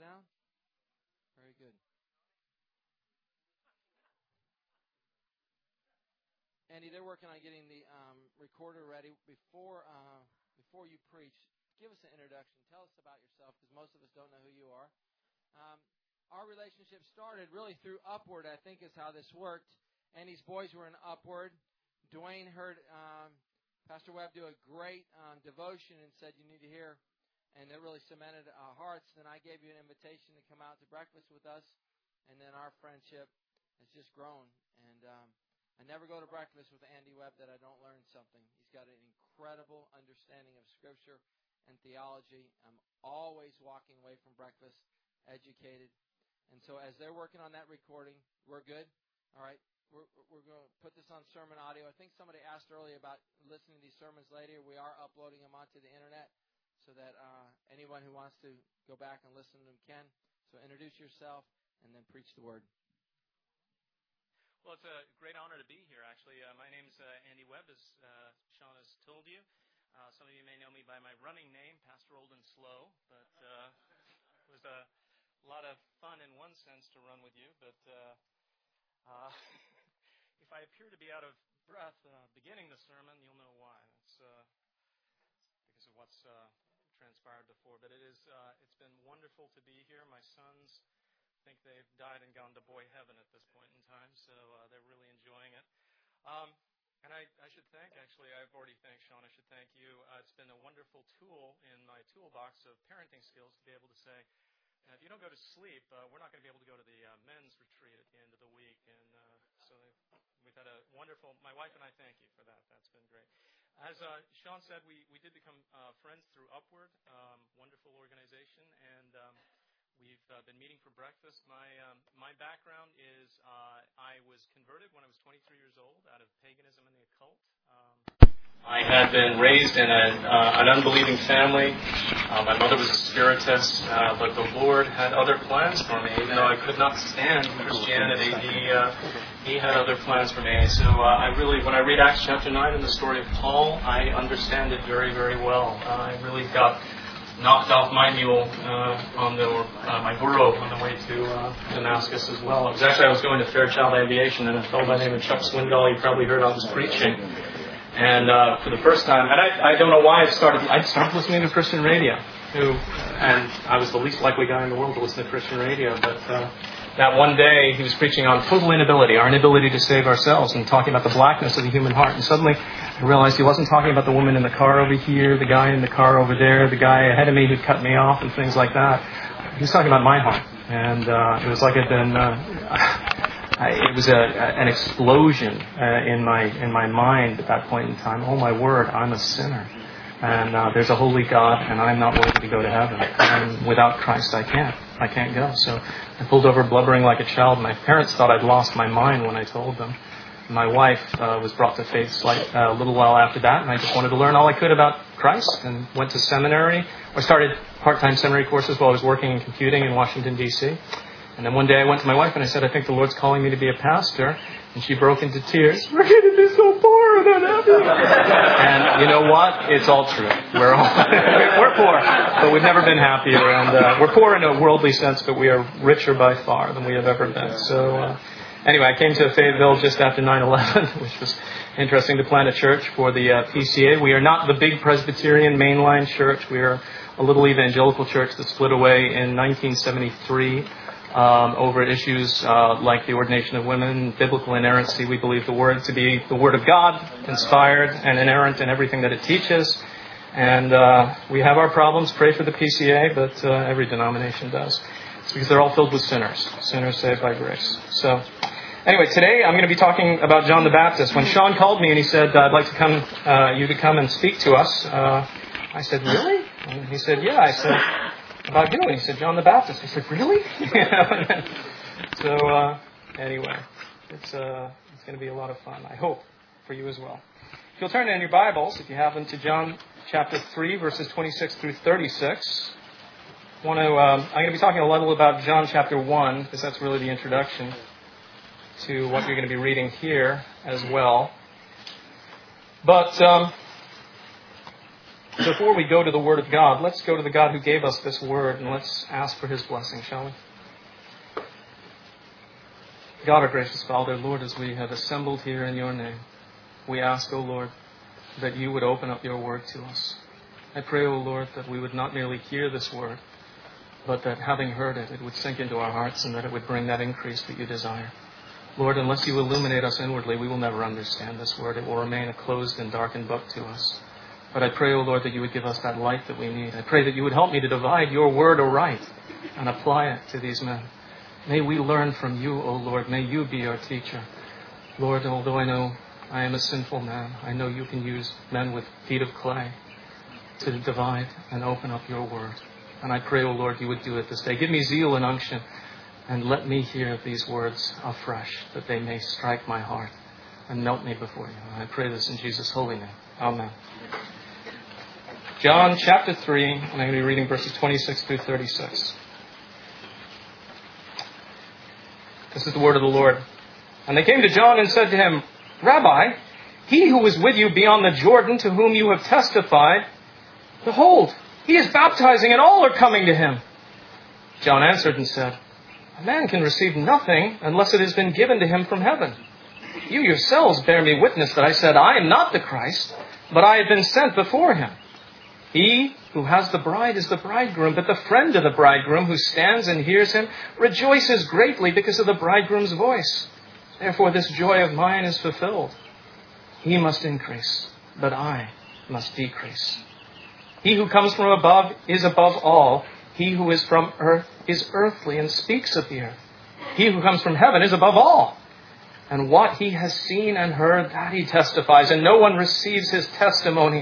now? Very good. Andy, they're working on getting the recorder ready. Before you preach, give us an introduction. Tell us about yourself, because most of us don't know who you are. Our relationship started really through Upward, I think is how this worked. Andy's boys were in Upward. Dwayne heard Pastor Webb do a great devotion and said, you need to hear. And it really cemented our hearts. Then I gave you an invitation to come out to breakfast with us. And then our friendship has just grown. And I never go to breakfast with Andy Webb that I don't learn something. He's got an incredible understanding of Scripture and theology. I'm always walking away from breakfast educated. And so as they're working on that recording, we're good. All right. We're going to put this on sermon audio. I think somebody asked earlier about listening to these sermons later. We are uploading them onto the internet so that anyone who wants to go back and listen to them can. So introduce yourself and then preach the word. Well, it's a great honor to be here, actually. My name's Andy Webb, as Sean has told you. Some of you may know me by my running name, Pastor Old and Slow, but it was a lot of fun in one sense to run with you, but if I appear to be out of breath beginning the sermon, you'll know why. It's because of what's transpired before. But it's been wonderful to be here. My sons think they've died and gone to boy heaven at this point in time, so they're really enjoying it. And I should thank, actually, I've already thanked Sean, I should thank you. It's been a wonderful tool in my toolbox of parenting skills to be able to say, if you don't go to sleep, we're not going to be able to go to the men's retreat at the end of the week. And so we've had a wonderful, my wife and I thank you for that. That's been great. As Sean said, we did become friends through Upward, wonderful organization, and we've been meeting for breakfast. My background is I was converted when I was 23 years old out of paganism and the occult. I had been raised in an unbelieving family. My mother was a spiritist, but the Lord had other plans for me. Even though I could not stand Christianity, He had other plans for me. So when I read Acts chapter 9 and the story of Paul, I understand it very, very well. I really got knocked off my mule my burro on the way to Damascus as well. I was going to Fairchild Aviation, and a fellow by the name of Chuck Swindoll, you probably heard I was preaching. And for the first time, and I don't know why I started listening to Christian radio. And I was the least likely guy in the world to listen to Christian radio. But that one day, he was preaching on total inability, our inability to save ourselves, and talking about the blackness of the human heart. And suddenly, I realized he wasn't talking about the woman in the car over here, the guy in the car over there, the guy ahead of me who cut me off, and things like that. He was talking about my heart. And it was like it had been... It was an explosion in my mind at that point in time. Oh my word, I'm a sinner. And there's a holy God, and I'm not worthy to go to heaven. And without Christ, I can't go. So I pulled over blubbering like a child. My parents thought I'd lost my mind when I told them. My wife was brought to faith a little while after that, and I just wanted to learn all I could about Christ and went to seminary. I started part-time seminary courses while I was working in computing in Washington, D.C. And then one day I went to my wife and I said, I think the Lord's calling me to be a pastor. And she broke into tears. We're going to be so poor without having you. And you know what? It's all true. We're poor, but we've never been happier. And we're poor in a worldly sense, but we are richer by far than we have ever been. So anyway, I came to Fayetteville just after 9/11, which was interesting to plant a church for the PCA. We are not the big Presbyterian mainline church. We are a little evangelical church that split away in 1973. Over issues like the ordination of women, biblical inerrancy. We believe the Word to be the Word of God, inspired and inerrant in everything that it teaches. And we have our problems. Pray for the PCA, but every denomination does. It's because they're all filled with sinners saved by grace. So anyway, today I'm going to be talking about John the Baptist. When Sean called me and he said, I'd like to you to come and speak to us, I said, really? And he said, yeah. I said, about who? And he said, John the Baptist. I said, really? So anyway, it's going to be a lot of fun, I hope, for you as well. If you'll turn in your Bibles, if you have them, to John chapter 3, verses 26 through 36. I'm going to be talking a little about John chapter 1, because that's really the introduction to what you're going to be reading here as well. But Before we go to the Word of God, let's go to the God who gave us this Word and let's ask for His blessing, shall we? God, our gracious Father, Lord, as we have assembled here in Your name, we ask, O Lord, that You would open up Your Word to us. I pray, O Lord, that we would not merely hear this Word, but that having heard it, it would sink into our hearts and that it would bring that increase that You desire. Lord, unless You illuminate us inwardly, we will never understand this Word. It will remain a closed and darkened book to us. But I pray, O Lord, that You would give us that light that we need. I pray that You would help me to divide Your Word aright and apply it to these men. May we learn from You, O Lord. May You be our teacher. Lord, although I know I am a sinful man, I know You can use men with feet of clay to divide and open up Your Word. And I pray, O Lord, You would do it this day. Give me zeal and unction. And let me hear these words afresh, that they may strike my heart and melt me before You. And I pray this in Jesus' holy name. Amen. John chapter 3, and I'm going to be reading verses 26 through 36. This is the word of the Lord. And they came to John and said to him, Rabbi, he who was with you beyond the Jordan, to whom you have testified, behold, he is baptizing, and all are coming to him. John answered and said, A man can receive nothing unless it has been given to him from heaven. You yourselves bear me witness that I said, I am not the Christ, but I have been sent before him. He who has the bride is the bridegroom, but the friend of the bridegroom who stands and hears him rejoices greatly because of the bridegroom's voice. Therefore this joy of mine is fulfilled. He must increase, but I must decrease. He who comes from above is above all. He who is from earth is earthly and speaks of the earth. He who comes from heaven is above all. And what he has seen and heard, that he testifies, and no one receives his testimony.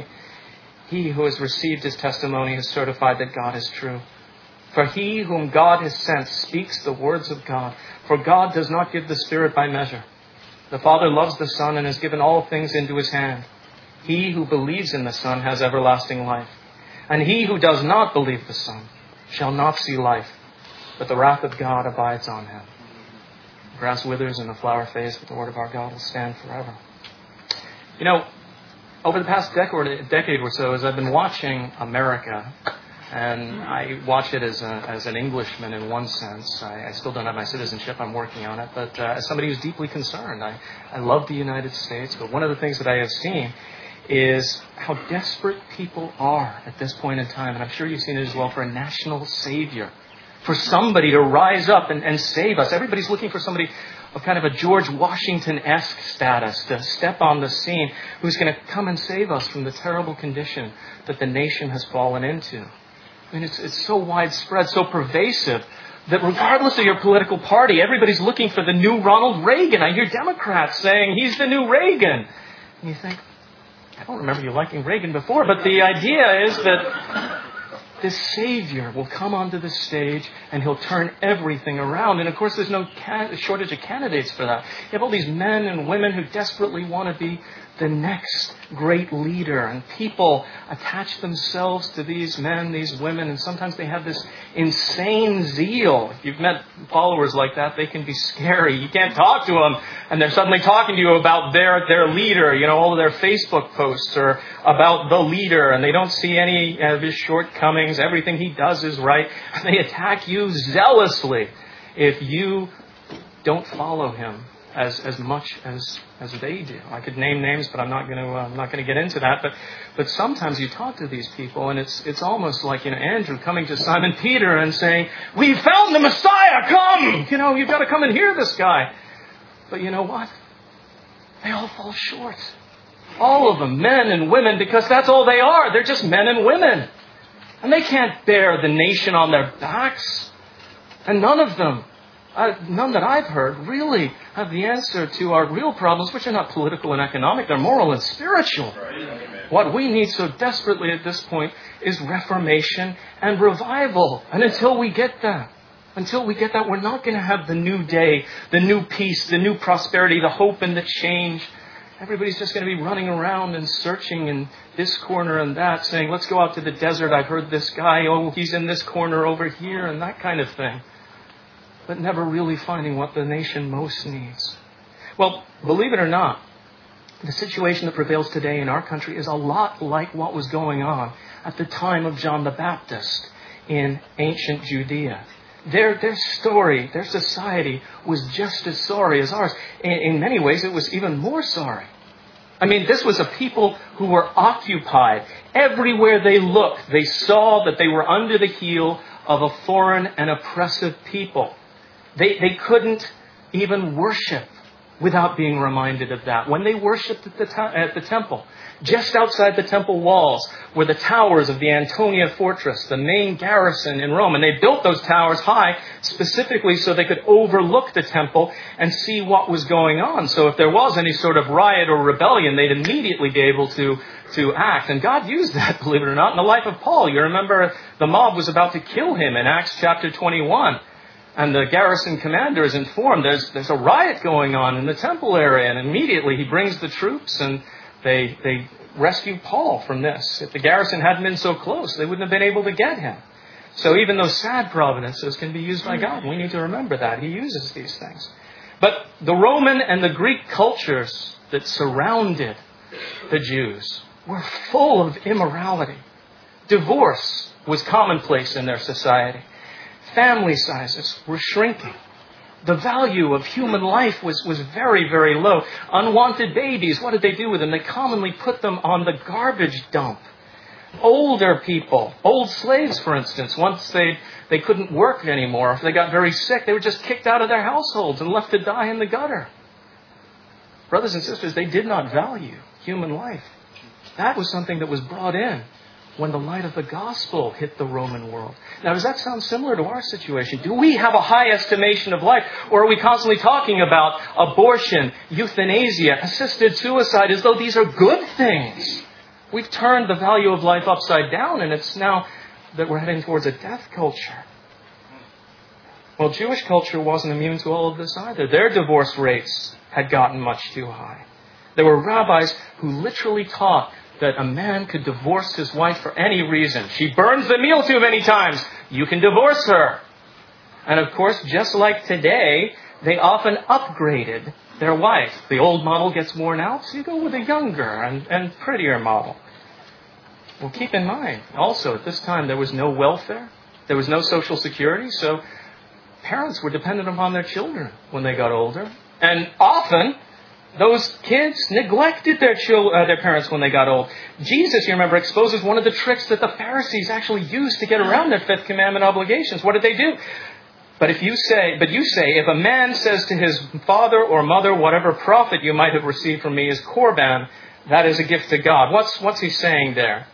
He who has received his testimony has certified that God is true. For he whom God has sent speaks the words of God. For God does not give the Spirit by measure. The Father loves the Son and has given all things into his hand. He who believes in the Son has everlasting life. And he who does not believe the Son shall not see life, but the wrath of God abides on him. The grass withers and the flower fades, but the word of our God will stand forever. You know, over the past decade or so, as I've been watching America, and I watch it as an Englishman in one sense. I still don't have my citizenship. I'm working on it. But as somebody who's deeply concerned, I love the United States. But one of the things that I have seen is how desperate people are at this point in time. And I'm sure you've seen it as well, for a national savior. For somebody to rise up and save us. Everybody's looking for somebody of kind of a George Washington-esque status to step on the scene, who's going to come and save us from the terrible condition that the nation has fallen into. I mean, it's so widespread, so pervasive, that regardless of your political party, everybody's looking for the new Ronald Reagan. I hear Democrats saying he's the new Reagan. And you think, I don't remember you liking Reagan before, but the idea is that this Savior will come onto the stage and he'll turn everything around. And of course, there's no shortage of candidates for that. You have all these men and women who desperately want to be the next great leader. And people attach themselves to these men, these women, and sometimes they have this insane zeal. If you've met followers like that, they can be scary. You can't talk to them, and they're suddenly talking to you about their leader. You know, all of their Facebook posts are about the leader, and they don't see any of his shortcomings. Everything he does is right. And they attack you zealously if you don't follow him as much as they do. I could name names, but I'm not going to get into that. But sometimes you talk to these people, and it's almost like, you know, Andrew coming to Simon Peter and saying, "We found the Messiah. Come, you know, you've got to come and hear this guy." But you know what? They all fall short. All of them, men and women, because that's all they are. They're just men and women, and they can't bear the nation on their backs. And none of them, none that I've heard, really have the answer to our real problems, which are not political and economic, they're moral and spiritual. What we need so desperately at this point is reformation and revival. And until we get that, we're not going to have the new day, the new peace, the new prosperity, the hope and the change. Everybody's just going to be running around and searching in this corner and that, saying, let's go out to the desert. I've heard this guy, oh, he's in this corner over here, and that kind of thing. But never really finding what the nation most needs. Well, believe it or not, the situation that prevails today in our country is a lot like what was going on at the time of John the Baptist in ancient Judea. Their story, their society was just as sorry as ours. In many ways, it was even more sorry. I mean, this was a people who were occupied. Everywhere they looked, they saw that they were under the heel of a foreign and oppressive people. They couldn't even worship without being reminded of that. When they worshipped at the temple, just outside the temple walls were the towers of the Antonia fortress, the main garrison in Rome. And they built those towers high specifically so they could overlook the temple and see what was going on. So if there was any sort of riot or rebellion, they'd immediately be able to act. And God used that, believe it or not, in the life of Paul. You remember the mob was about to kill him in Acts chapter 21. And the garrison commander is informed there's a riot going on in the temple area. And immediately he brings the troops and they rescue Paul from this. If the garrison hadn't been so close, they wouldn't have been able to get him. So even those sad providences can be used by God. We need to remember that. He uses these things. But the Roman and the Greek cultures that surrounded the Jews were full of immorality. Divorce was commonplace in their society. Family sizes were shrinking. The value of human life was very, very low. Unwanted babies, what did they do with them? They commonly put them on the garbage dump. Older people, old slaves, for instance, once they couldn't work anymore, if they got very sick, they were just kicked out of their households and left to die in the gutter. Brothers and sisters, they did not value human life. That was something that was brought in when the light of the gospel hit the Roman world. Now, does that sound similar to our situation? Do we have a high estimation of life? Or are we constantly talking about abortion, euthanasia, assisted suicide, as though these are good things? We've turned the value of life upside down, and it's now that we're heading towards a death culture. Well, Jewish culture wasn't immune to all of this either. Their divorce rates had gotten much too high. There were rabbis who literally taught that a man could divorce his wife for any reason. She burns the meal too many times. You can divorce her. And of course, just like today, they often upgraded their wife. The old model gets worn out, so you go with a younger and prettier model. Well, keep in mind, also, at this time, there was no welfare. There was no social security, so parents were dependent upon their children when they got older. And often, those kids neglected their parents when they got old. Jesus, you remember, exposes one of the tricks that the Pharisees actually used to get around their fifth commandment obligations. What did they do? But you say, if a man says to his father or mother, whatever profit you might have received from me is korban, that is a gift to God. What's he saying there?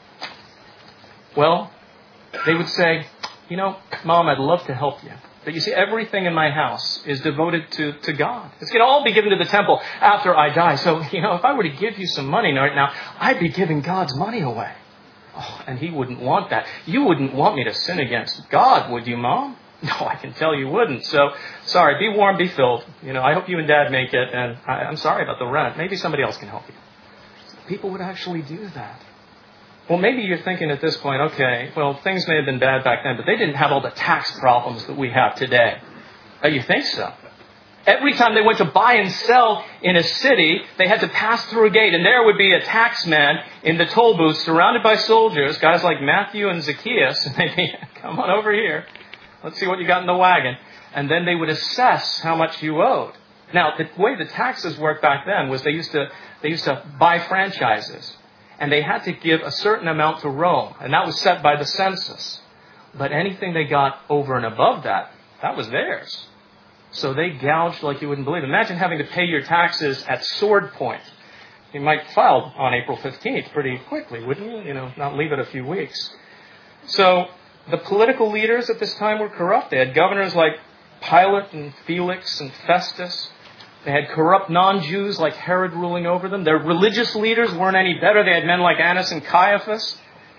Well, they would say, Mom, I'd love to help you. But you see, everything in my house is devoted to God. It's going to all be given to the temple after I die. So, if I were to give you some money right now, I'd be giving God's money away. Oh, and he wouldn't want that. You wouldn't want me to sin against God, would you, Mom? No, I can tell you wouldn't. So, sorry, be warm, be filled. I hope you and Dad make it, and I'm sorry about the rent. Maybe somebody else can help you. People would actually do that. Well, maybe you're thinking at this point, okay, well, things may have been bad back then, but they didn't have all the tax problems that we have today. Oh, you think so? Every time they went to buy and sell in a city, they had to pass through a gate, and there would be a tax man in the toll booth surrounded by soldiers, guys like Matthew and Zacchaeus, and they'd be, come on over here. Let's see what you got in the wagon. And then they would assess how much you owed. Now, the way the taxes worked back then was they used to buy franchises. And they had to give a certain amount to Rome. And that was set by the census. But anything they got over and above that was theirs. So they gouged like you wouldn't believe. Imagine having to pay your taxes at sword point. You might file on April 15th pretty quickly, wouldn't you? Not leave it a few weeks. So the political leaders at this time were corrupt. They had governors like Pilate and Felix and Festus. They had corrupt non-Jews like Herod ruling over them. Their religious leaders weren't any better. They had men like Annas and Caiaphas.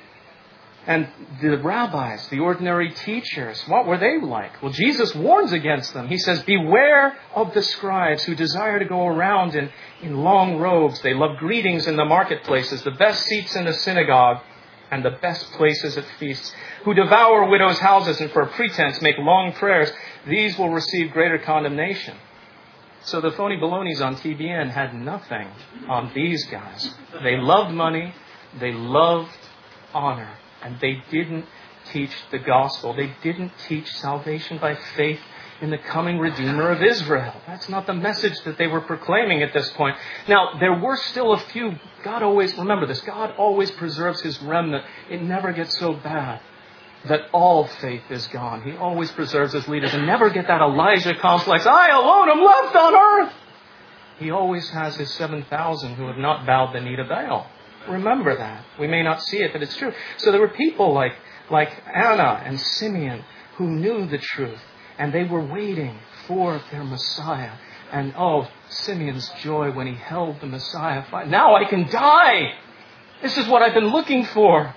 And the rabbis, the ordinary teachers, what were they like? Well, Jesus warns against them. He says, beware of the scribes who desire to go around in long robes. They love greetings in the marketplaces, the best seats in the synagogue, and the best places at feasts, who devour widows' houses and for a pretense make long prayers. These will receive greater condemnation. So the phony balonies on TBN had nothing on these guys. They loved money. They loved honor. And they didn't teach the gospel. They didn't teach salvation by faith in the coming Redeemer of Israel. That's not the message that they were proclaiming at this point. Now, there were still a few. God always, remember this, God always preserves His remnant. It never gets so bad that all faith is gone. He always preserves His leaders. And never get that Elijah complex, I alone am left on earth. He always has His 7,000 who have not bowed the knee to Baal. Remember that. We may not see it, but it's true. So there were people like Anna and Simeon who knew the truth. And they were waiting for their Messiah. And Simeon's joy when he held the Messiah. Now I can die. This is what I've been looking for.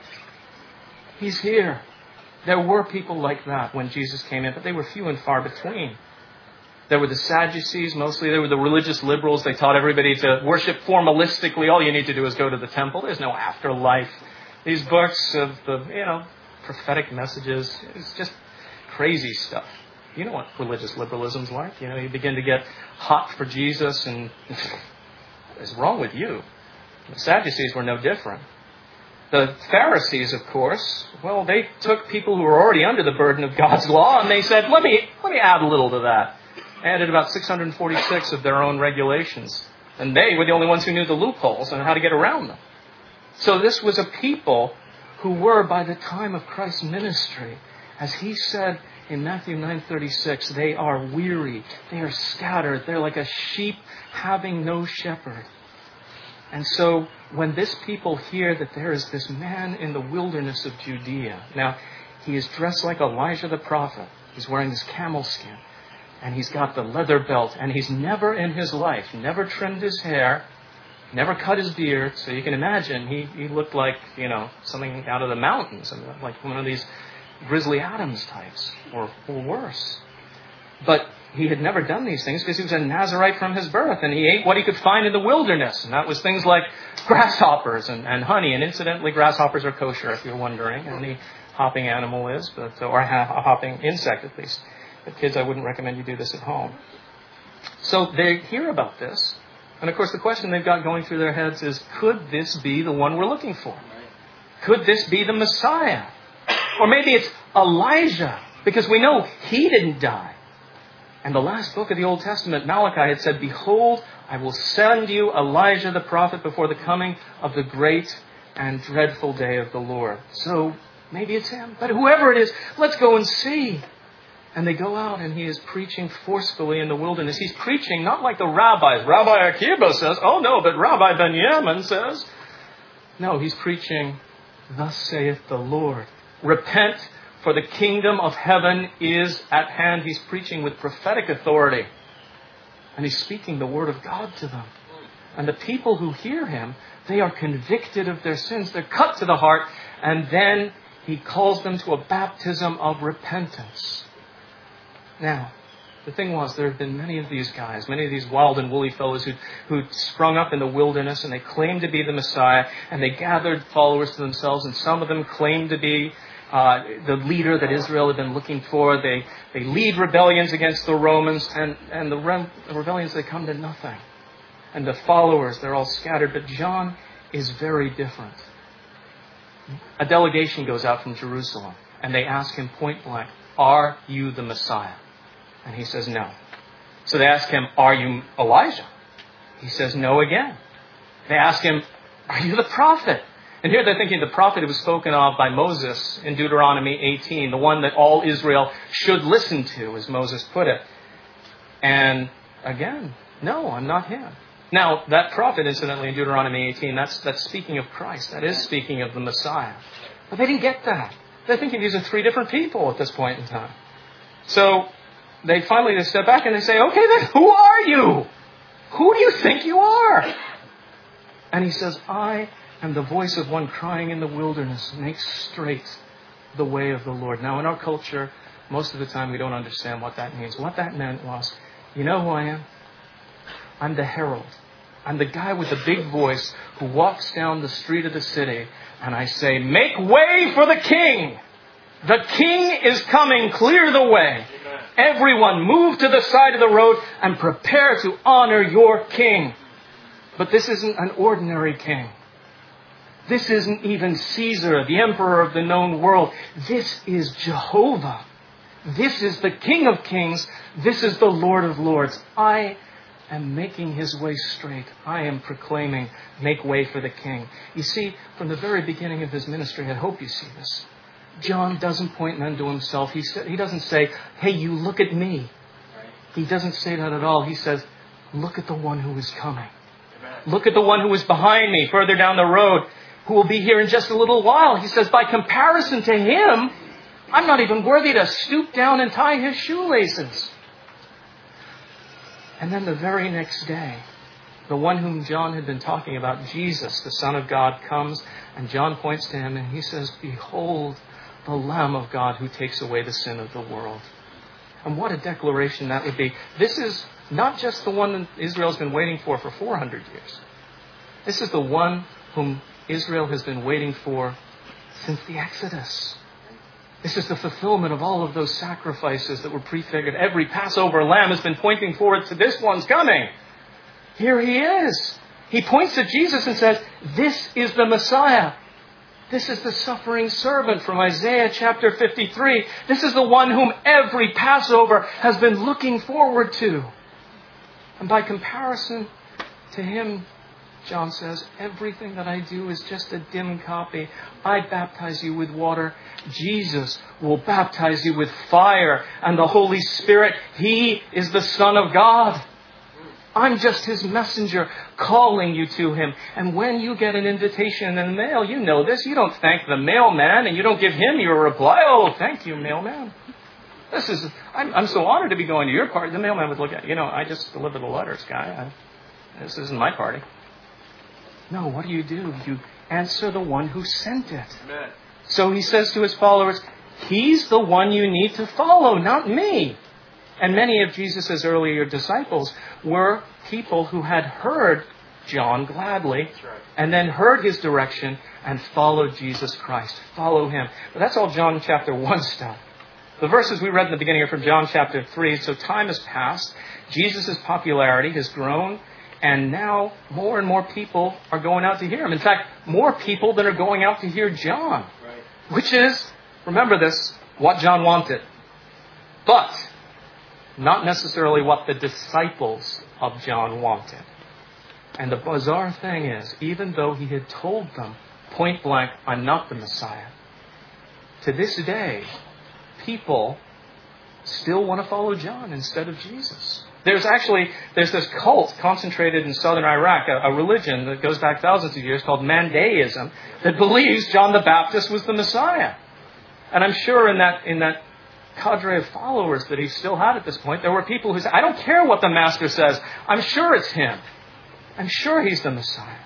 He's here. There were people like that when Jesus came in, but they were few and far between. There were the Sadducees, mostly. There were the religious liberals. They taught everybody to worship formalistically. All you need to do is go to the temple. There's no afterlife. These books of the, prophetic messages, it's just crazy stuff. You know what religious liberalism's like. You begin to get hot for Jesus and what's wrong with you? The Sadducees were no different. The Pharisees, of course, they took people who were already under the burden of God's law and they said, let me add a little to that. Added about 646 of their own regulations. And they were the only ones who knew the loopholes and how to get around them. So this was a people who were, by the time of Christ's ministry, as He said in Matthew 9:36, they are weary, they are scattered, they're like a sheep having no shepherd. And so when this people hear that there is this man in the wilderness of Judea, now he is dressed like Elijah the prophet, he's wearing this camel skin, and he's got the leather belt, and he's never in his life, never trimmed his hair, never cut his beard, so you can imagine he looked like, something out of the mountains, like one of these Grizzly Adams types, or worse. But he had never done these things because he was a Nazirite from his birth, and he ate what he could find in the wilderness, and that was things like grasshoppers and honey. And incidentally, grasshoppers are kosher, if you're wondering. Any hopping animal is, or a hopping insect at least. But kids, I wouldn't recommend you do this at home. So they hear about this, and of course the question they've got going through their heads is, could this be the one we're looking for? Could this be the Messiah? Or maybe it's Elijah, because we know he didn't die. And the last book of the Old Testament, Malachi, had said, behold, I will send you Elijah the prophet before the coming of the great and dreadful day of the Lord. So maybe it's him. But whoever it is, let's go and see. And they go out and he is preaching forcefully in the wilderness. He's preaching not like the rabbis. Rabbi Akiba says, oh no, but Rabbi Benjamin says. No, he's preaching, thus saith the Lord. Repent, for the kingdom of heaven is at hand. He's preaching with prophetic authority. And he's speaking the word of God to them. And the people who hear him, they are convicted of their sins. They're cut to the heart. And then he calls them to a baptism of repentance. Now, the thing was, there have been many of these guys, many of these wild and woolly fellows who sprung up in the wilderness, and they claimed to be the Messiah, and they gathered followers to themselves, and some of them claimed to be the leader that Israel had been looking for. They lead rebellions against the Romans, and the rebellions, they come to nothing. And the followers, they're all scattered. But John is very different. A delegation goes out from Jerusalem, and they ask him point blank, are you the Messiah? And he says, no. So they ask him, are you Elijah? He says, no again. They ask him, are you the prophet? And here they're thinking the prophet who was spoken of by Moses in Deuteronomy 18, the one that all Israel should listen to, as Moses put it. And again, no, I'm not him. Now, that prophet, incidentally, in Deuteronomy 18, that's speaking of Christ. That is speaking of the Messiah. But they didn't get that. They're thinking these are three different people at this point in time. So they finally step back and they say, okay, then who are you? Who do you think you are? And he says, I am the voice of one crying in the wilderness, make straight the way of the Lord. Now, in our culture, most of the time we don't understand what that means. What that meant was, you know who I am? I'm the herald. I'm the guy with the big voice who walks down the street of the city and I say, make way for the king. The king is coming. Clear the way. Amen. Everyone move to the side of the road and prepare to honor your king. But this isn't an ordinary king. This isn't even Caesar, the emperor of the known world. This is Jehovah. This is the King of Kings. This is the Lord of Lords. I am making his way straight. I am proclaiming, make way for the King. You see, from the very beginning of his ministry, I hope you see this, John doesn't point men to himself. He doesn't say, hey, you look at me. He doesn't say that at all. He says, look at the one who is coming. Look at the one who is behind me, further down the road, who will be here in just a little while. He says, by comparison to him, I'm not even worthy to stoop down and tie his shoelaces. And then the very next day, the one whom John had been talking about, Jesus, the Son of God, comes, and John points to him and he says, behold, the Lamb of God who takes away the sin of the world. And what a declaration that would be. This is not just the one that Israel's been waiting for 400 years. This is the one whom Israel has been waiting for since the Exodus. This is the fulfillment of all of those sacrifices that were prefigured. Every Passover lamb has been pointing forward to this one's coming. Here he is. He points to Jesus and says, this is the Messiah. This is the suffering servant from Isaiah chapter 53. This is the one whom every Passover has been looking forward to. And by comparison to him, John says, everything that I do is just a dim copy. I baptize you with water. Jesus will baptize you with fire and the Holy Spirit. He is the Son of God. I'm just his messenger calling you to him. And when you get an invitation in the mail, you know this. You don't thank the mailman and you don't give him your reply. Oh, thank you, mailman. I'm so honored to be going to your party. The mailman would look at, I just delivered the letters, guy. This isn't my party. No, what do? You answer the one who sent it. Amen. So he says to his followers, he's the one you need to follow, not me. And many of Jesus' earlier disciples were people who had heard John gladly and then heard his direction and followed Jesus Christ. Follow him. But that's all John chapter 1 stuff. The verses we read in the beginning are from John chapter 3. So time has passed. Jesus' popularity has grown. And now more and more people are going out to hear him. In fact, more people than are going out to hear John. Right. Which is, remember this, what John wanted. But not necessarily what the disciples of John wanted. And the bizarre thing is, even though he had told them point blank, I'm not the Messiah, to this day, people still want to follow John instead of Jesus. There's this cult concentrated in southern Iraq, a religion that goes back thousands of years called Mandaeism, that believes John the Baptist was the Messiah. And I'm sure in that cadre of followers that he still had at this point, there were people who said, I don't care what the master says. I'm sure it's him. I'm sure he's the Messiah.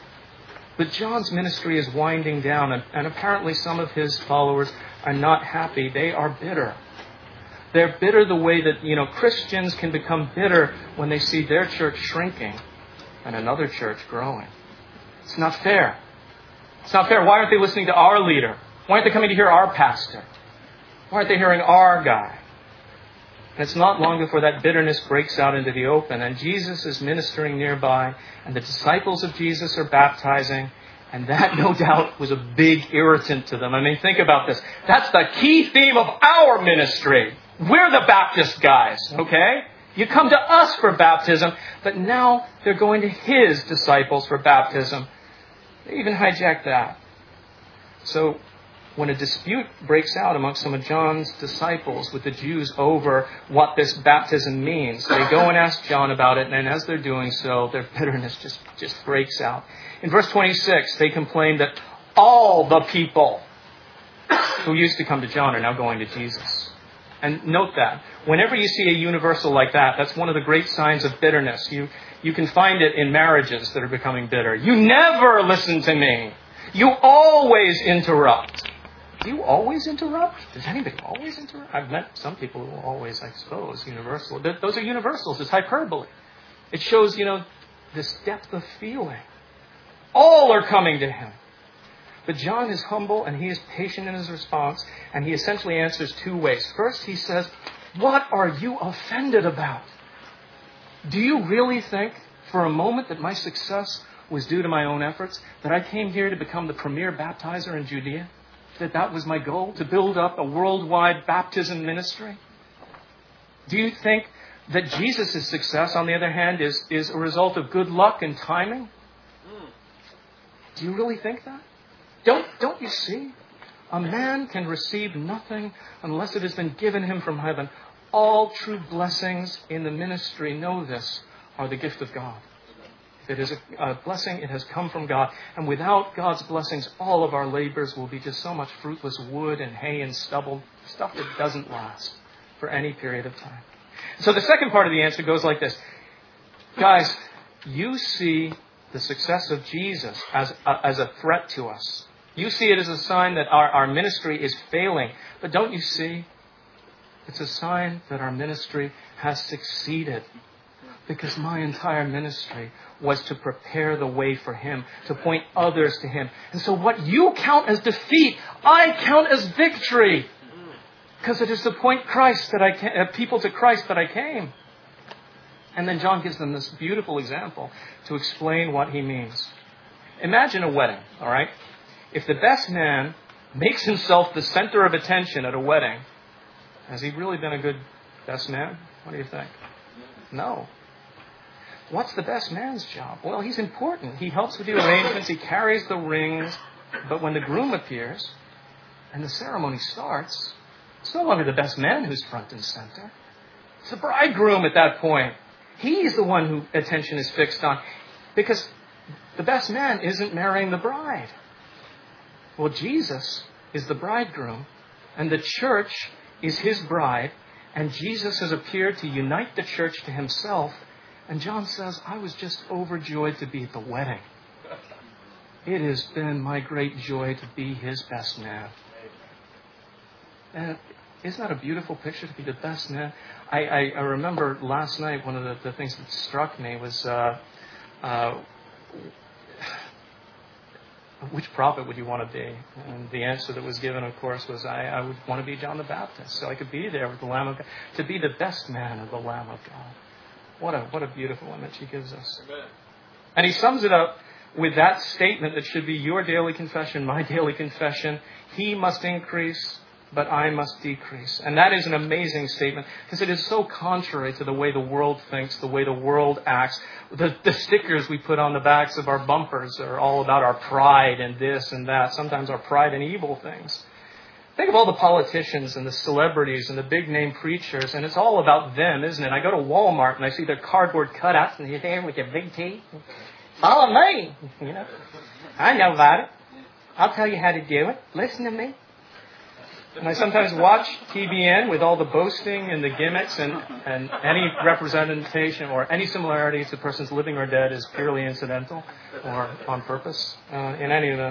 But John's ministry is winding down, and apparently some of his followers are not happy. They are bitter. They're bitter the way that, Christians can become bitter when they see their church shrinking and another church growing. It's not fair. It's not fair. Why aren't they listening to our leader? Why aren't they coming to hear our pastor? Why aren't they hearing our guy? And it's not long before that bitterness breaks out into the open, and Jesus is ministering nearby, and the disciples of Jesus are baptizing, and that, no doubt, was a big irritant to them. I mean, think about this. That's the key theme of our ministry. We're the Baptist guys, okay? You come to us for baptism, but now they're going to his disciples for baptism. They even hijacked that. So when a dispute breaks out amongst some of John's disciples with the Jews over what this baptism means, they go and ask John about it, and as they're doing so, their bitterness just breaks out. In verse 26, they complain that all the people who used to come to John are now going to Jesus. And note that. Whenever you see a universal like that, that's one of the great signs of bitterness. You can find it in marriages that are becoming bitter. You never listen to me. You always interrupt. Do you always interrupt? Does anybody always interrupt? I've met some people who always, I suppose, universal. Those are universals. It's hyperbole. It shows, this depth of feeling. All are coming to him. But John is humble and he is patient in his response, and he essentially answers two ways. First, he says, what are you offended about? Do you really think for a moment that my success was due to my own efforts? That I came here to become the premier baptizer in Judea? That was my goal? To build up a worldwide baptism ministry? Do you think that Jesus' success, on the other hand, is a result of good luck and timing? Do you really think that? Don't you see? A man can receive nothing unless it has been given him from heaven. All true blessings in the ministry, know this, are the gift of God. If it is a blessing, it has come from God. And without God's blessings, all of our labors will be just so much fruitless wood and hay and stubble, stuff that doesn't last for any period of time. So the second part of the answer goes like this. Guys, you see the success of Jesus as a threat to us. You see it as a sign that our ministry is failing. But don't you see? It's a sign that our ministry has succeeded. Because my entire ministry was to prepare the way for Him, to point others to Him. And so what you count as defeat, I count as victory. Because it is to point people to Christ that I came. And then John gives them this beautiful example to explain what he means. Imagine a wedding, all right? If the best man makes himself the center of attention at a wedding, has he really been a good best man? What do you think? No. What's the best man's job? Well, he's important. He helps with the arrangements. He carries the rings. But when the groom appears and the ceremony starts, it's no longer the best man who's front and center. It's the bridegroom at that point. He's the one who attention is fixed on. Because the best man isn't marrying the bride. Well, Jesus is the bridegroom, and the church is His bride, and Jesus has appeared to unite the church to Himself. And John says, I was just overjoyed to be at the wedding. It has been my great joy to be His best man. And isn't that a beautiful picture, to be the best man? I remember last night, one of the things that struck me was, which prophet would you want to be? And the answer that was given, of course, was I would want to be John the Baptist, so I could be there with the Lamb of God, to be the best man of the Lamb of God. What a beautiful image He gives us. Amen. And He sums it up with that statement that should be your daily confession, my daily confession. He must increase, but I must decrease. And that is an amazing statement, because it is so contrary to the way the world thinks, the way the world acts. The stickers we put on the backs of our bumpers are all about our pride and this and that. Sometimes our pride in evil things. Think of all the politicians and the celebrities and the big name preachers, and it's all about them, isn't it? I go to Walmart and I see their cardboard cutouts, and you're there with your big teeth. Follow me. You know, I know about it. I'll tell you how to do it. Listen to me. And I sometimes watch TBN with all the boasting and the gimmicks, and any representation or any similarity to persons living or dead is purely incidental or on purpose. In any event,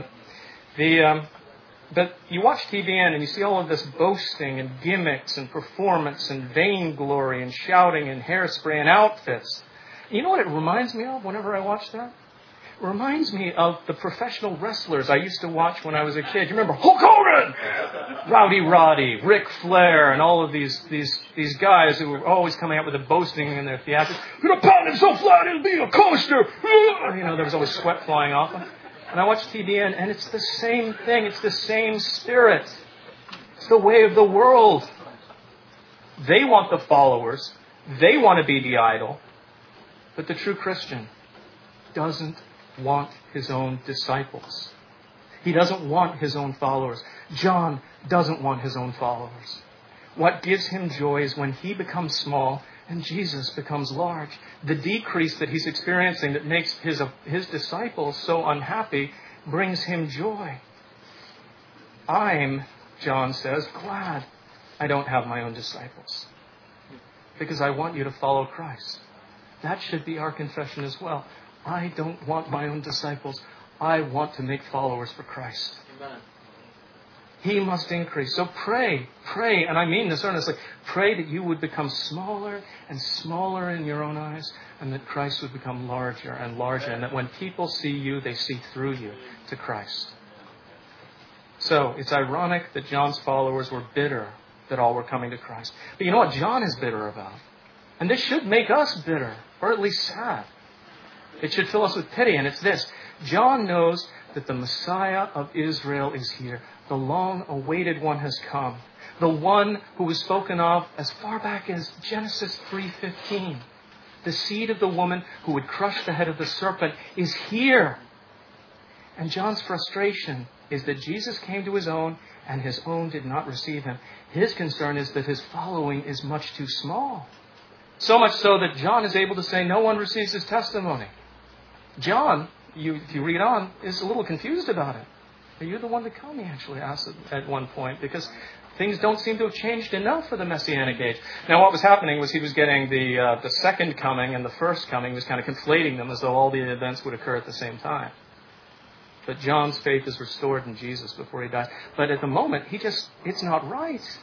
but you watch TBN and you see all of this boasting and gimmicks and performance and vainglory and shouting and hairspray and outfits. You know what it reminds me of whenever I watch that? It reminds me of the professional wrestlers I used to watch when I was a kid. You remember Hulk Hogan, Rowdy Roddy, Ric Flair, and all of these guys who were always coming out with the boasting in their theatrics. You're going to pound it so flat it'll be a coaster. You know, there was always sweat flying off them. And I watched TBN, and it's the same thing. It's the same spirit. It's the way of the world. They want the followers. They want to be the idol. But the true Christian doesn't want his own disciples. He doesn't want his own followers. John doesn't want his own followers. What gives him joy is when he becomes small and Jesus becomes large. The decrease that he's experiencing that makes his disciples so unhappy brings him joy. I'm, John says, glad I don't have my own disciples, because I want you to follow Christ. That should be our confession as well. I don't want my own disciples. I want to make followers for Christ. Amen. He must increase. So pray, and I mean this earnestly, pray that you would become smaller and smaller in your own eyes, and that Christ would become larger and larger, and that when people see you, they see through you to Christ. So it's ironic that John's followers were bitter that all were coming to Christ. But you know what John is bitter about? And this should make us bitter, or at least sad. It should fill us with pity, and it's this. John knows that the Messiah of Israel is here. The long-awaited one has come. The one who was spoken of as far back as Genesis 3:15. The seed of the woman who would crush the head of the serpent is here. And John's frustration is that Jesus came to his own and his own did not receive him. His concern is that his following is much too small. So much so that John is able to say no one receives his testimony. John, if you read on, is a little confused about it. Are you the one to come? He actually asked at one point, because things don't seem to have changed enough for the Messianic age. Now, what was happening was he was getting the second coming and the first coming. He was kind of conflating them as though all the events would occur at the same time. But John's faith is restored in Jesus before he died. But at the moment, it's not right.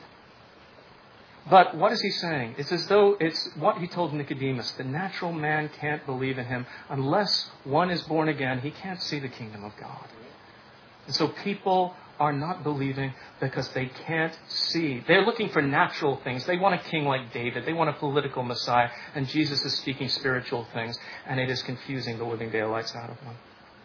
But what is he saying? It's as though it's what he told Nicodemus. The natural man can't believe in him. Unless one is born again, he can't see the kingdom of God. And so people are not believing because they can't see. They're looking for natural things. They want a king like David. They want a political Messiah. And Jesus is speaking spiritual things. And it is confusing the living daylights out of them.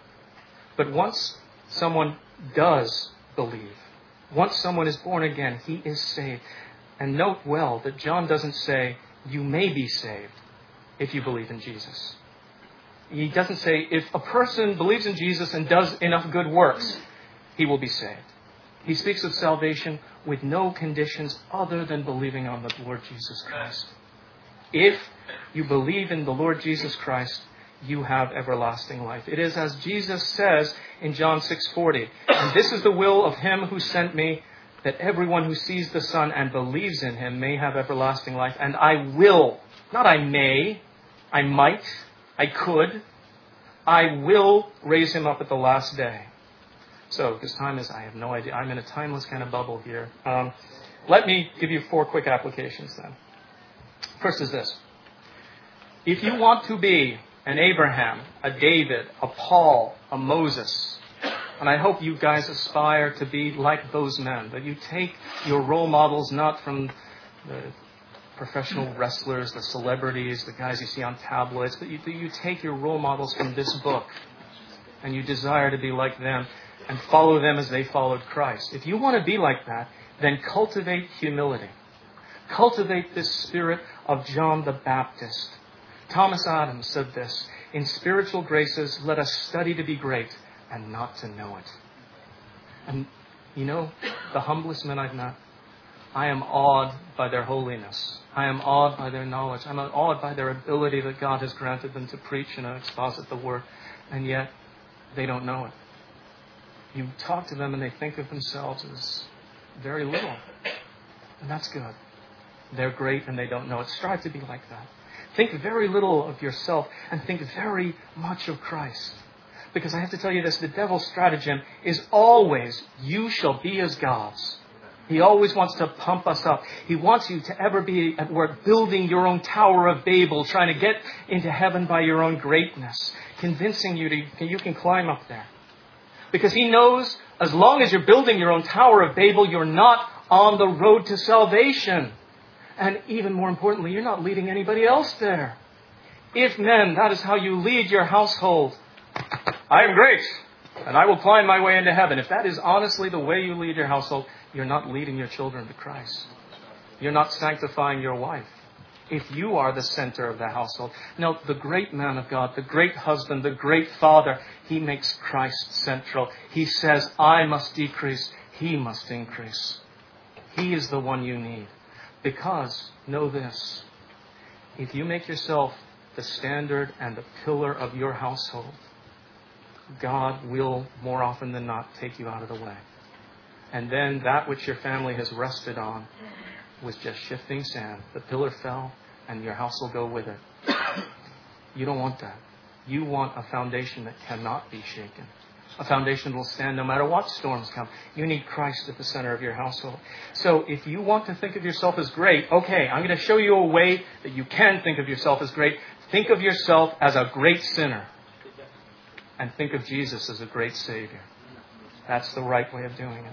But once someone does believe, once someone is born again, he is saved. And note well that John doesn't say, you may be saved if you believe in Jesus. He doesn't say, if a person believes in Jesus and does enough good works, he will be saved. He speaks of salvation with no conditions other than believing on the Lord Jesus Christ. If you believe in the Lord Jesus Christ, you have everlasting life. It is as Jesus says in John 6:40, and this is the will of him who sent me, that everyone who sees the Son and believes in him may have everlasting life. And I will, not I may, I might, I could, I will raise him up at the last day. So, because time is, I have no idea. I'm in a timeless kind of bubble here. Let me give you 4 quick applications then. First is this. If you want to be an Abraham, a David, a Paul, a Moses, and I hope you guys aspire to be like those men, that you take your role models not from the professional wrestlers, the celebrities, the guys you see on tabloids, but you take your role models from this book and you desire to be like them and follow them as they followed Christ. If you want to be like that, then cultivate humility. Cultivate this spirit of John the Baptist. Thomas Adams said this, in spiritual graces, let us study to be great and not to know it. And you know, the humblest men I've met, I am awed by their holiness. I am awed by their knowledge. I'm awed by their ability that God has granted them to preach and exposit the word. And yet, they don't know it. You talk to them and they think of themselves as very little. And that's good. They're great and they don't know it. Strive to be like that. Think very little of yourself and think very much of Christ. Because I have to tell you this, the devil's stratagem is always, you shall be as gods. He always wants to pump us up. He wants you to ever be at work building your own Tower of Babel, trying to get into heaven by your own greatness, convincing you that you can climb up there. Because he knows as long as you're building your own Tower of Babel, you're not on the road to salvation. And even more importantly, you're not leading anybody else there. If men, that is how you lead your household. I am great, and I will climb my way into heaven. If that is honestly the way you lead your household, you're not leading your children to Christ. You're not sanctifying your wife. If you are the center of the household. Now, the great man of God, the great husband, the great father, he makes Christ central. He says, I must decrease, he must increase. He is the one you need. Because, know this, if you make yourself the standard and the pillar of your household, God will, more often than not, take you out of the way. And then that which your family has rested on was just shifting sand. The pillar fell, and your house will go with it. You don't want that. You want a foundation that cannot be shaken. A foundation that will stand no matter what storms come. You need Christ at the center of your household. So if you want to think of yourself as great, okay, I'm going to show you a way that you can think of yourself as great. Think of yourself as a great sinner. And think of Jesus as a great Savior. That's the right way of doing it.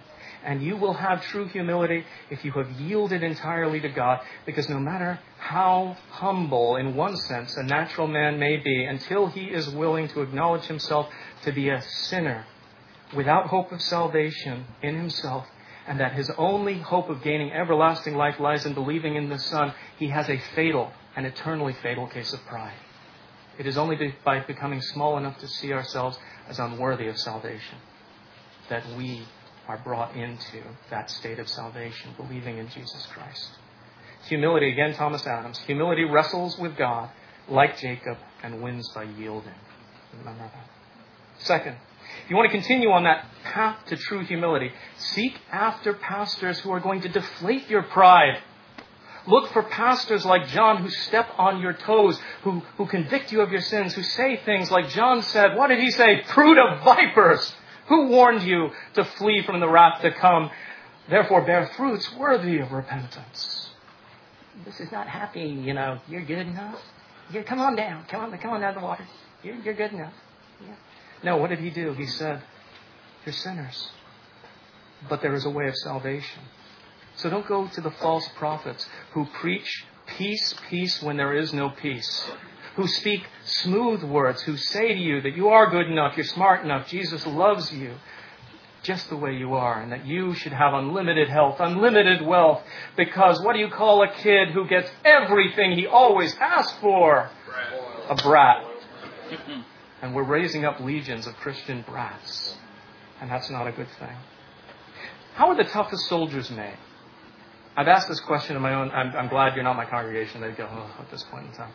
And you will have true humility if you have yielded entirely to God, because no matter how humble, in one sense, a natural man may be, until he is willing to acknowledge himself to be a sinner without hope of salvation in himself, and that his only hope of gaining everlasting life lies in believing in the Son, he has a fatal, an eternally fatal case of pride. It is only by becoming small enough to see ourselves as unworthy of salvation that we are brought into that state of salvation, believing in Jesus Christ. Humility, again, Thomas Adams. Humility wrestles with God like Jacob and wins by yielding. Remember that. Second, if you want to continue on that path to true humility, seek after pastors who are going to deflate your pride. Look for pastors like John who step on your toes, who convict you of your sins, who say things like John said. What did he say? Brood of vipers! Who warned you to flee from the wrath to come? Therefore bear fruits worthy of repentance. This is not happy, you're good enough. Come on down. Come on down to the water. You're good enough. Yeah. No, what did he do? He said, you're sinners. But there is a way of salvation. So don't go to the false prophets who preach peace, peace when there is no peace. Who speak smooth words, who say to you that you are good enough, you're smart enough, Jesus loves you just the way you are, and that you should have unlimited health, unlimited wealth, because what do you call a kid who gets everything he always asked for? A brat. And we're raising up legions of Christian brats, and that's not a good thing. How are the toughest soldiers made? I've asked this question of my own. I'm glad you're not my congregation. They go, at this point in time.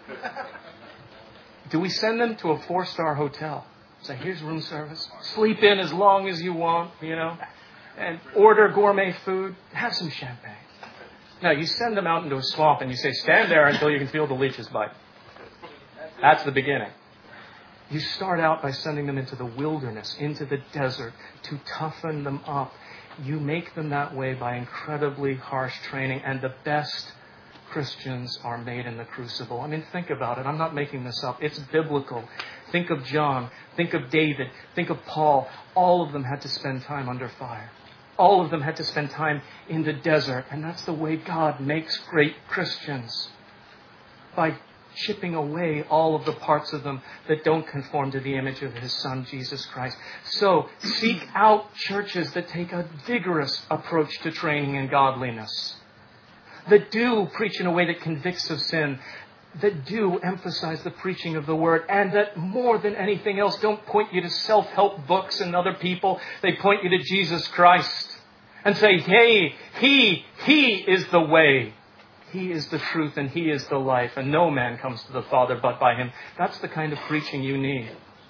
Do we send them to a 4-star hotel? Say, here's room service. Sleep in as long as you want, and order gourmet food. Have some champagne. No, you send them out into a swamp and you say, stand there until you can feel the leeches bite. That's the beginning. You start out by sending them into the wilderness, into the desert, to toughen them up. You make them that way by incredibly harsh training, and the best Christians are made in the crucible. I mean, think about it. I'm not making this up. It's biblical. Think of John. Think of David. Think of Paul. All of them had to spend time under fire. All of them had to spend time in the desert. And that's the way God makes great Christians. By chipping away all of the parts of them that don't conform to the image of His Son, Jesus Christ. So, seek out churches that take a vigorous approach to training in godliness. That do preach in a way that convicts of sin. That do emphasize the preaching of the Word. And that more than anything else, don't point you to self-help books and other people. They point you to Jesus Christ. And say, hey, He is the way. He is the truth and He is the life. And no man comes to the Father but by Him. That's the kind of preaching you need.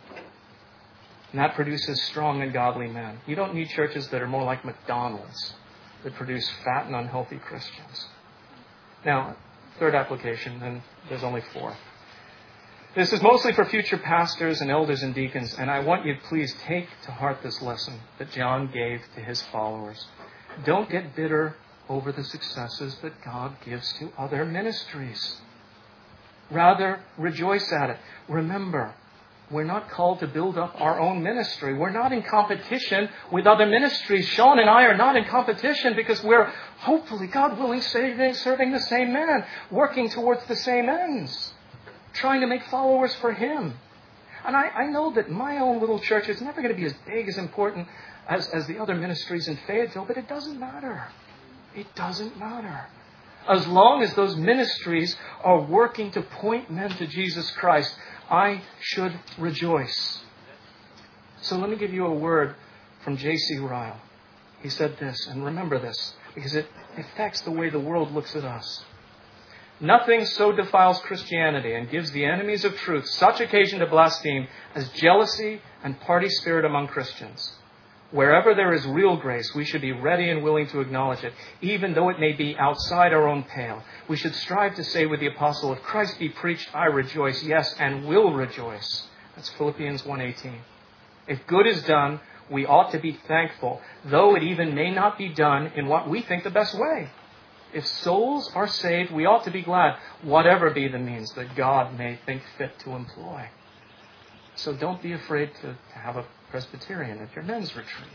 And that produces strong and godly men. You don't need churches that are more like McDonald's, that produce fat and unhealthy Christians. Now, third application, and there's only 4. This is mostly for future pastors and elders and deacons, and I want you to please take to heart this lesson that John gave to his followers. Don't get bitter over the successes that God gives to other ministries. Rather, rejoice at it. Remember, we're not called to build up our own ministry. We're not in competition with other ministries. Sean and I are not in competition because we're, hopefully, God willing, serving the same man, working towards the same ends, trying to make followers for Him. And I know that my own little church is never going to be as big, as important as the other ministries in Fayetteville, but it doesn't matter. It doesn't matter. As long as those ministries are working to point men to Jesus Christ, I should rejoice. So let me give you a word from J.C. Ryle. He said this, and remember this, because it affects the way the world looks at us. Nothing so defiles Christianity and gives the enemies of truth such occasion to blaspheme as jealousy and party spirit among Christians. Wherever there is real grace, we should be ready and willing to acknowledge it, even though it may be outside our own pale. We should strive to say with the apostle, if Christ be preached, I rejoice, yes, and will rejoice. That's Philippians 1:18. If good is done, we ought to be thankful, though it even may not be done in what we think the best way. If souls are saved, we ought to be glad, whatever be the means that God may think fit to employ. So don't be afraid to have a Presbyterian at your men's retreat.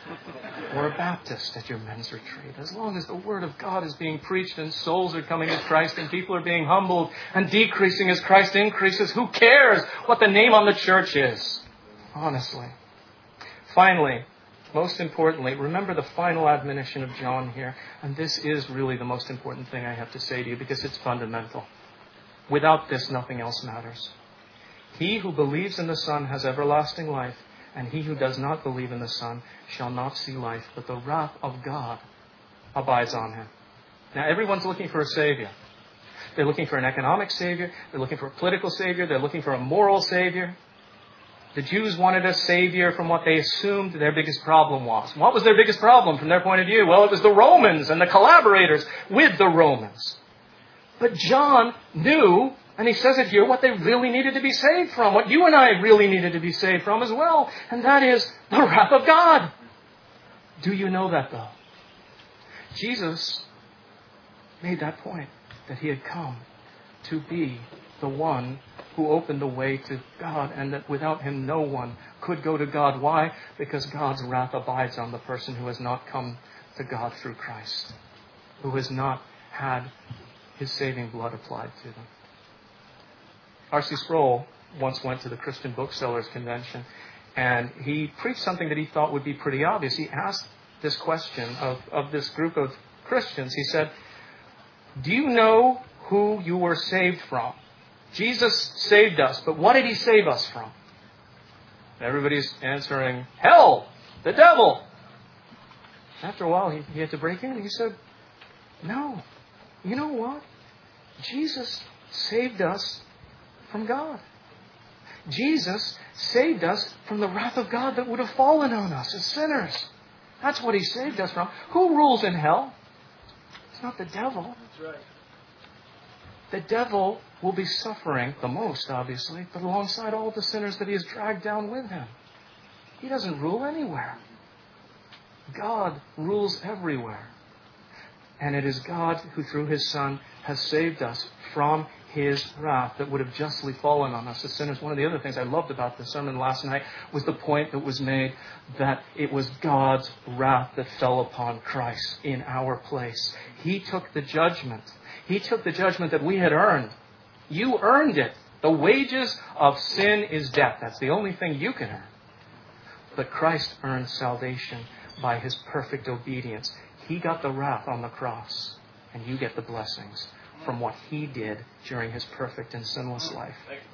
or a Baptist at your men's retreat. As long as the Word of God is being preached and souls are coming to Christ and people are being humbled and decreasing as Christ increases, who cares what the name on the church is? Honestly. Finally, most importantly, remember the final admonition of John here. And this is really the most important thing I have to say to you because it's fundamental. Without this, nothing else matters. He who believes in the Son has everlasting life, and he who does not believe in the Son shall not see life, but the wrath of God abides on him. Now, everyone's looking for a Savior. They're looking for an economic Savior. They're looking for a political Savior. They're looking for a moral Savior. The Jews wanted a Savior from what they assumed their biggest problem was. What was their biggest problem from their point of view? Well, it was the Romans and the collaborators with the Romans. But John knew, and he says it here, what they really needed to be saved from, what you and I really needed to be saved from as well, and that is the wrath of God. Do you know that, though? Jesus made that point, that he had come to be the one who opened the way to God, and that without him no one could go to God. Why? Because God's wrath abides on the person who has not come to God through Christ, who has not had his saving blood applied to them. R.C. Sproul once went to the Christian Booksellers Convention, and he preached something that he thought would be pretty obvious. He asked this question of this group of Christians. He said, do you know who you were saved from? Jesus saved us, but what did he save us from? Everybody's answering, hell, the devil. After a while, he had to break in. He said, no. You know what? Jesus saved us from God. Jesus saved us from the wrath of God that would have fallen on us as sinners. That's what he saved us from. Who rules in hell? It's not the devil. That's right. The devil will be suffering the most, obviously, but alongside all the sinners that he has dragged down with him. He doesn't rule anywhere. God rules everywhere. And it is God who, through his Son, has saved us from his wrath that would have justly fallen on us as sinners. One of the other things I loved about the sermon last night was the point that was made that it was God's wrath that fell upon Christ in our place. He took the judgment. He took the judgment that we had earned. You earned it. The wages of sin is death. That's the only thing you can earn. But Christ earned salvation by his perfect obedience. He got the wrath on the cross, and you get the blessings from what he did during his perfect and sinless life.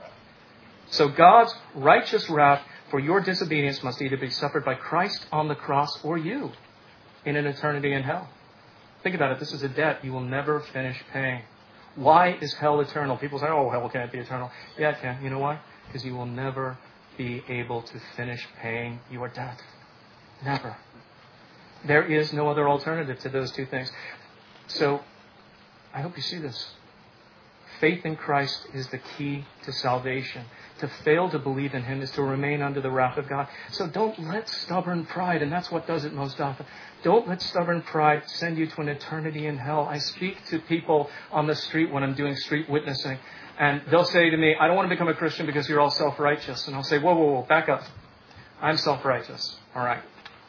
So God's righteous wrath for your disobedience must either be suffered by Christ on the cross or you in an eternity in hell. Think about it. This is a debt you will never finish paying. Why is hell eternal? People say, oh, hell can't be eternal. Yeah, it can. You know why? Because you will never be able to finish paying your debt. Never. There is no other alternative to those two things. So, I hope you see this. Faith in Christ is the key to salvation. To fail to believe in him is to remain under the wrath of God. So don't let stubborn pride, and that's what does it most often, don't let stubborn pride send you to an eternity in hell. I speak to people on the street when I'm doing street witnessing, and they'll say to me, I don't want to become a Christian because you're all self-righteous. And I'll say, whoa, back up. I'm self-righteous. All right.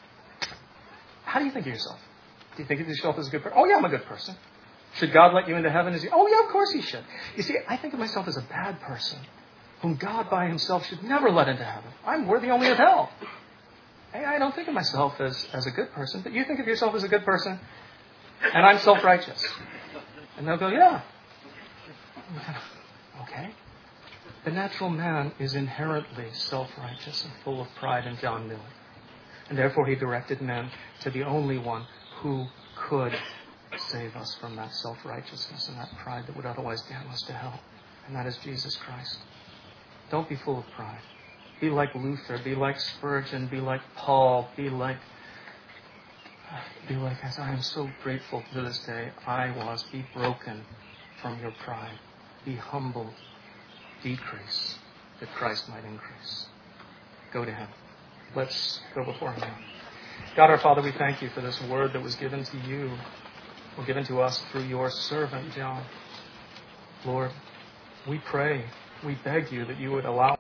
How do you think of yourself? Do you think of yourself as a good person? Oh, yeah, I'm a good person. Should God let you into heaven? Oh, yeah, of course he should. You see, I think of myself as a bad person whom God by himself should never let into heaven. I'm worthy only of hell. I don't think of myself as a good person, but you think of yourself as a good person, and I'm self-righteous. And they'll go, yeah. Okay. The natural man is inherently self-righteous and full of pride, and John knew it. And therefore he directed men to the only one who could save us from that self-righteousness and that pride that would otherwise damn us to hell. And that is Jesus Christ. Don't be full of pride. Be like Luther. Be like Spurgeon. Be like Paul. Be like, as I am so grateful to this day, I was. Be broken from your pride. Be humbled. Decrease, that Christ might increase. Go to him. Let's go before him. God our Father, we thank you for this word that was given to you, or given to us through your servant, John. Lord, we pray, we beg you that you would allow